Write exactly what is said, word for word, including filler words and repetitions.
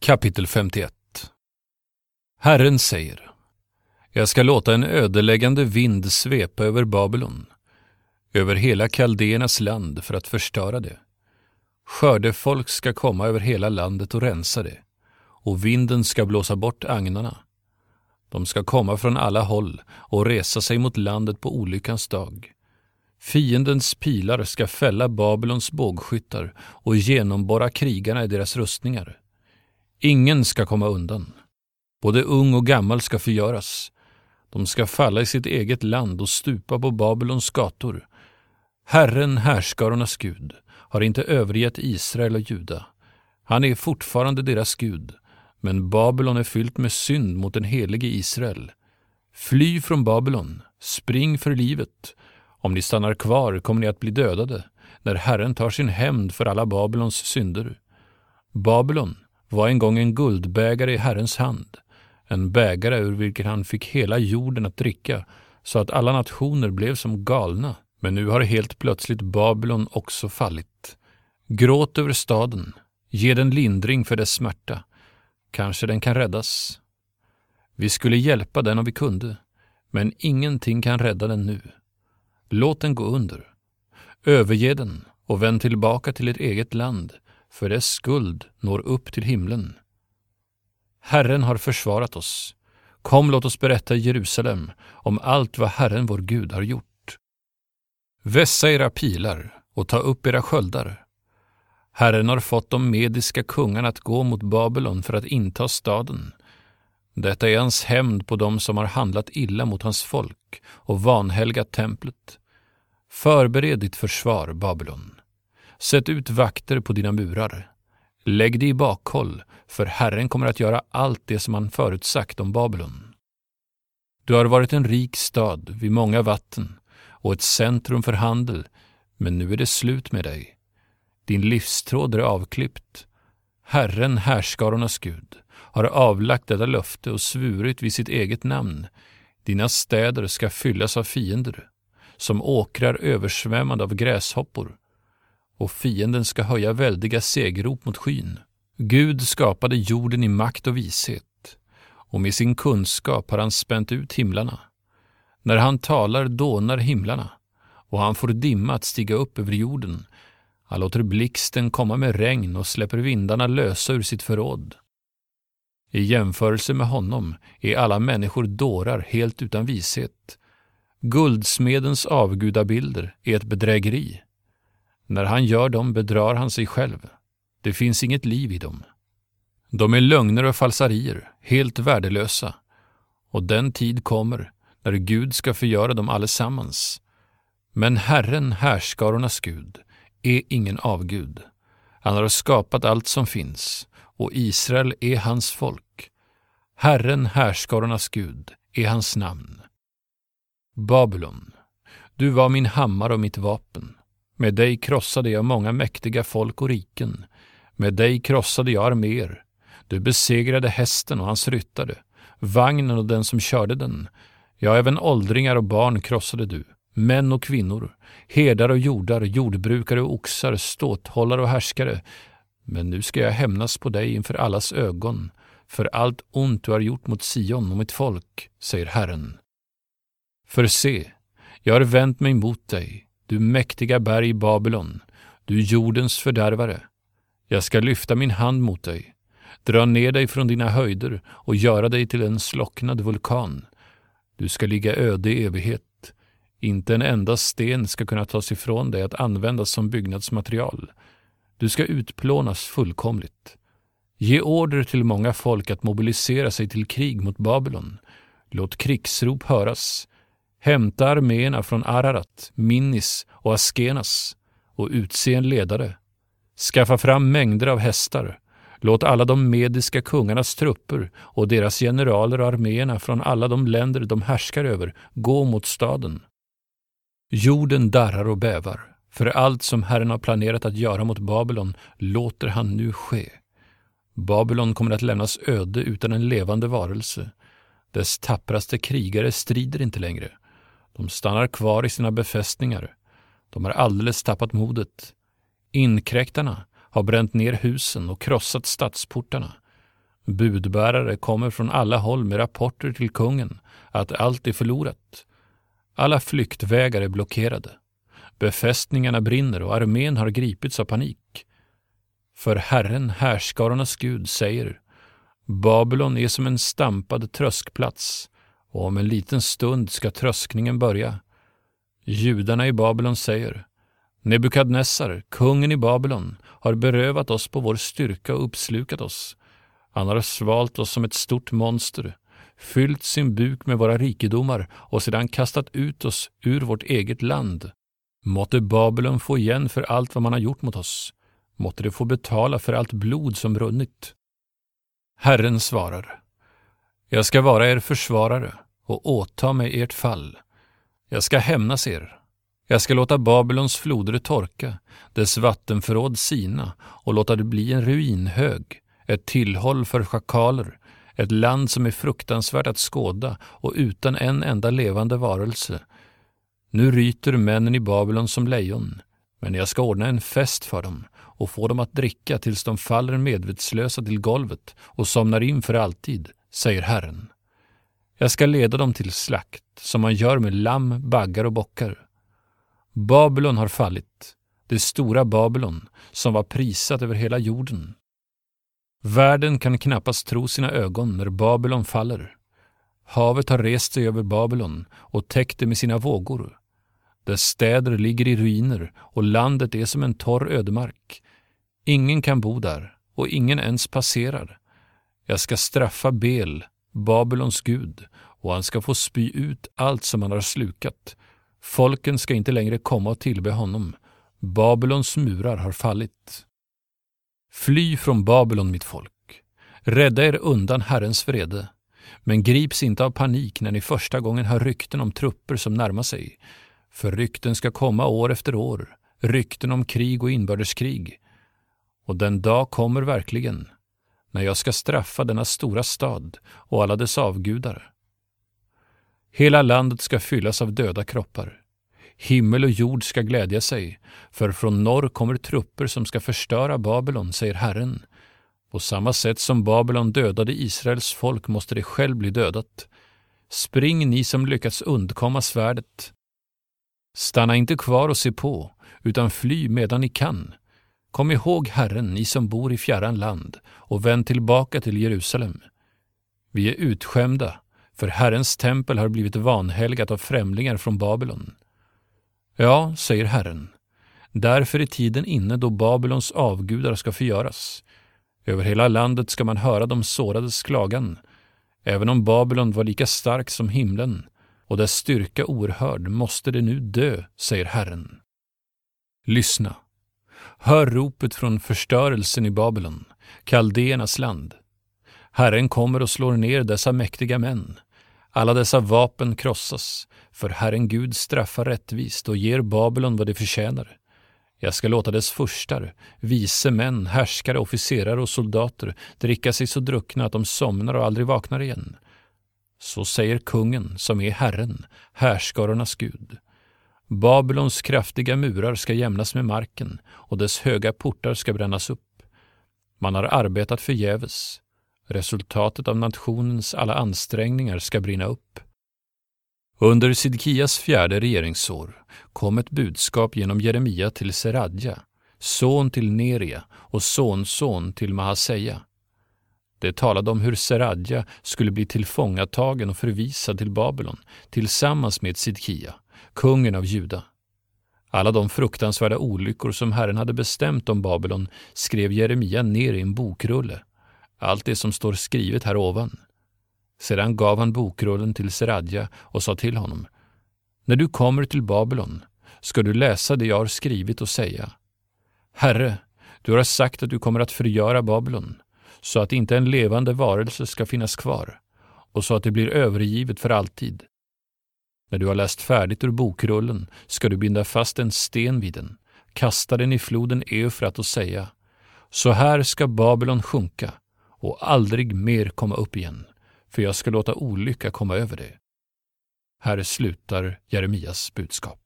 Kapitel femtioett. Herren säger: Jag ska låta en ödeläggande vind svepa över Babylon, över hela Kaldéernas land för att förstöra det. Skördefolk ska komma över hela landet och rensa det, och vinden ska blåsa bort agnarna. De ska komma från alla håll och resa sig mot landet på olyckans dag. Fiendens pilar ska fälla Babylons bågskyttar och genomborra krigarna i deras rustningar. Ingen ska komma undan. Både ung och gammal ska förgöras. De ska falla i sitt eget land och stupa på Babylons gator. Herren, härskarornas Gud, har inte övergett Israel och Juda. Han är fortfarande deras Gud, men Babylon är fyllt med synd mot den helige Israel. Fly från Babylon, spring för livet. Om ni stannar kvar kommer ni att bli dödade, när Herren tar sin hämnd för alla Babylons synder. Babylon var en gång en guldbägare i Herrens hand, en bägare ur vilken han fick hela jorden att dricka, så att alla nationer blev som galna. Men nu har helt plötsligt Babylon också fallit. Gråt över staden, ge den lindring för dess smärta. Kanske den kan räddas. Vi skulle hjälpa den om vi kunde, men ingenting kan rädda den nu. Låt den gå under. Överge den och vänd tillbaka till ert eget land, för dess skuld når upp till himlen. Herren har försvarat oss. Kom, låt oss berätta i Jerusalem om allt vad Herren vår Gud har gjort. Vässa era pilar och ta upp era sköldar. Herren har fått de mediska kungarna att gå mot Babylon för att inta staden. Detta är hans hämnd på dem som har handlat illa mot hans folk och vanhelgat templet. Förbered ditt försvar, Babylon. Sätt ut vakter på dina murar. Lägg dig i bakhåll, för Herren kommer att göra allt det som han förutsagt om Babylon. Du har varit en rik stad vid många vatten och ett centrum för handel, men nu är det slut med dig. Din livstråd är avklippt. Herren, härskarornas Gud, har avlagt detta löfte och svurit vid sitt eget namn. Dina städer ska fyllas av fiender, som åkrar översvämmande av gräshoppor. Och fienden ska höja väldiga segerrop mot skyn. Gud skapade jorden i makt och vishet, och med sin kunskap har han spänt ut himlarna. När han talar dånar himlarna, och han får dimma att stiga upp över jorden. Han låter blixten komma med regn och släpper vindarna lösa ur sitt förråd. I jämförelse med honom är alla människor dårar helt utan vishet. Guldsmedens avgudabilder är ett bedrägeri. När han gör dem bedrar han sig själv. Det finns inget liv i dem. De är lögner och falsarier, helt värdelösa. Och den tid kommer när Gud ska förgöra dem allesammans. Men Herren, härskarornas Gud, är ingen avgud. Han har skapat allt som finns, och Israel är hans folk. Herren, härskarornas Gud, är hans namn. Babylon, du var min hammare och mitt vapen. Med dig krossade jag många mäktiga folk och riken. Med dig krossade jag arméer. Du besegrade hästen och hans ryttare, vagnen och den som körde den. Ja, även åldringar och barn krossade du. Män och kvinnor, herdar och jordar, jordbrukare och oxar, ståthållare och härskare. Men nu ska jag hämnas på dig inför allas ögon, för allt ont du har gjort mot Sion och mitt folk, säger Herren. För se, jag har vänt mig mot dig, du mäktiga berg Babylon, du jordens fördärvare. Jag ska lyfta min hand mot dig, dra ner dig från dina höjder och göra dig till en slocknad vulkan. Du ska ligga öde i evighet. Inte en enda sten ska kunna tas ifrån dig att användas som byggnadsmaterial. Du ska utplånas fullkomligt. Ge order till många folk att mobilisera sig till krig mot Babylon. Låt krigsrop höras. Hämta arméerna från Ararat, Minnis och Askenas och utse en ledare. Skaffa fram mängder av hästar. Låt alla de mediska kungarnas trupper och deras generaler och arméerna från alla de länder de härskar över gå mot staden. Jorden darrar och bävar, för allt som Herren har planerat att göra mot Babylon låter han nu ske. Babylon kommer att lämnas öde utan en levande varelse. Dess tappraste krigare strider inte längre. De stannar kvar i sina befästningar. De har alldeles tappat modet. Inkräktarna har bränt ner husen och krossat stadsportarna. Budbärare kommer från alla håll med rapporter till kungen att allt är förlorat. Alla flyktvägar är blockerade. Befästningarna brinner och armén har gripits av panik. För Herren, härskarornas Gud, säger: Babylon är som en stampad tröskplats, och om en liten stund ska tröskningen börja. Judarna i Babylon säger: Nebukadnessar, kungen i Babylon, har berövat oss på vår styrka och uppslukat oss. Han har svalt oss som ett stort monster, fyllt sin buk med våra rikedomar och sedan kastat ut oss ur vårt eget land. Måtte Babylon få igen för allt vad man har gjort mot oss. Måtte det få betala för allt blod som runnit. Herren svarar: Jag ska vara er försvarare och åta mig ert fall. Jag ska hämnas er. Jag ska låta Babylons floder torka, dess vattenförråd sina, och låta det bli en ruinhög, ett tillhåll för schakaler, ett land som är fruktansvärt att skåda och utan en enda levande varelse. Nu ryter männen i Babylon som lejon, men jag ska ordna en fest för dem och få dem att dricka tills de faller medvetslösa till golvet och somnar in för alltid, säger Herren. Jag ska leda dem till slakt, som man gör med lamm, baggar och bockar. Babylon har fallit, det stora Babylon, som var prisat över hela jorden. Världen kan knappast tro sina ögon när Babylon faller. Havet har rest sig över Babylon och täckt det med sina vågor. Dess städer ligger i ruiner och landet är som en torr ödemark. Ingen kan bo där och ingen ens passerar. Jag ska straffa Bel, Babylons gud, och han ska få spy ut allt som han har slukat. Folken ska inte längre komma och tillbe honom. Babylons murar har fallit. Fly från Babylon, mitt folk. Rädda er undan Herrens vrede. Men grips inte av panik när ni första gången hör rykten om trupper som närmar sig. För rykten ska komma år efter år. Rykten om krig och inbördeskrig. Och den dag kommer verkligen när jag ska straffa denna stora stad och alla dess avgudar. Hela landet ska fyllas av döda kroppar. Himmel och jord ska glädja sig, för från norr kommer trupper som ska förstöra Babylon, säger Herren. På samma sätt som Babylon dödade Israels folk måste det själv bli dödat. Spring, ni som lyckats undkomma svärdet. Stanna inte kvar och se på, utan fly medan ni kan. Kom ihåg Herren, ni som bor i fjärran land, och vänd tillbaka till Jerusalem. Vi är utskämda, för Herrens tempel har blivit vanhelgat av främlingar från Babylon. Ja, säger Herren, därför är tiden inne då Babylons avgudar ska förgöras. Över hela landet ska man höra de sårades klagan. Även om Babylon var lika stark som himlen och dess styrka oerhörd måste det nu dö, säger Herren. Lyssna. Hör ropet från förstörelsen i Babylon, kaldéernas land. Herren kommer och slår ner dessa mäktiga män. Alla dessa vapen krossas, för Herren Gud straffar rättvist och ger Babylon vad det förtjänar. Jag ska låta dess furstar, vise män, härskare, officerare och soldater dricka sig så druckna att de somnar och aldrig vaknar igen. Så säger kungen som är Herren, härskarornas Gud. Babylons kraftiga murar ska jämnas med marken och dess höga portar ska brännas upp. Man har arbetat förgäves. Resultatet av nationens alla ansträngningar ska brinna upp. Under Sidkias fjärde regeringsår kom ett budskap genom Jeremia till Seradja, son till Neria och sonson till Mahaseja. Det talade om hur Seradja skulle bli tillfångatagen och förvisad till Babylon tillsammans med Sidkia, kungen av Juda. Alla de fruktansvärda olyckor som Herren hade bestämt om Babylon skrev Jeremia ner i en bokrulle. Allt det som står skrivet här ovan. Sedan gav han bokrullen till Seradja och sa till honom: När du kommer till Babylon ska du läsa det jag har skrivit och säga: Herre, du har sagt att du kommer att förgöra Babylon, så att inte en levande varelse ska finnas kvar, och så att det blir övergivet för alltid. När du har läst färdigt ur bokrullen ska du binda fast en sten vid den, kasta den i floden Eufrat och säga: Så här ska Babylon sjunka och aldrig mer komma upp igen, för jag ska låta olycka komma över det. Här slutar Jeremias budskap.